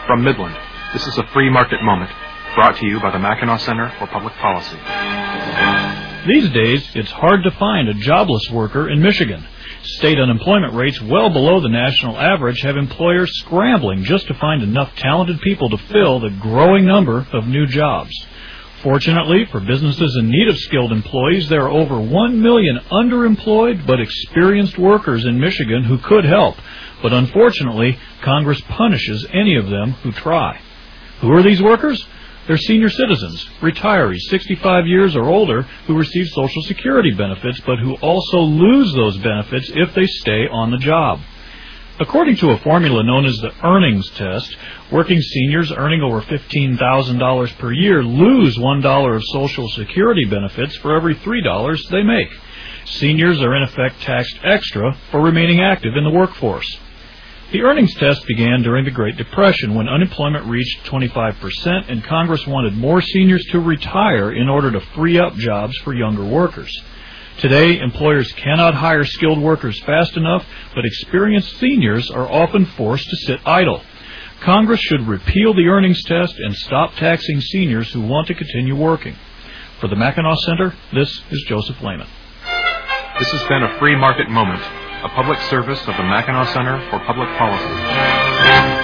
From Midland, this is a Free Market Moment, brought to you by the Mackinac Center for Public Policy. These days, it's hard to find a jobless worker in Michigan. State unemployment rates well below the national average have employers scrambling just to find enough talented people to fill the growing number of new jobs. Fortunately, for businesses in need of skilled employees, there are over 1 million underemployed but experienced workers in Michigan who could help. But unfortunately, Congress punishes any of them who try. Who are these workers? They're senior citizens, retirees 65 years or older who receive Social Security benefits but who also lose those benefits if they stay on the job. According to a formula known as the earnings test, working seniors earning over $15,000 per year lose $1 of Social Security benefits for every $3 they make. Seniors are in effect taxed extra for remaining active in the workforce. The earnings test began during the Great Depression when unemployment reached 25% and Congress wanted more seniors to retire in order to free up jobs for younger workers. Today, employers cannot hire skilled workers fast enough, but experienced seniors are often forced to sit idle. Congress should repeal the earnings test and stop taxing seniors who want to continue working. For the Mackinac Center, this is Joseph Lehman. This has been a Free Market Moment, a public service of the Mackinac Center for Public Policy.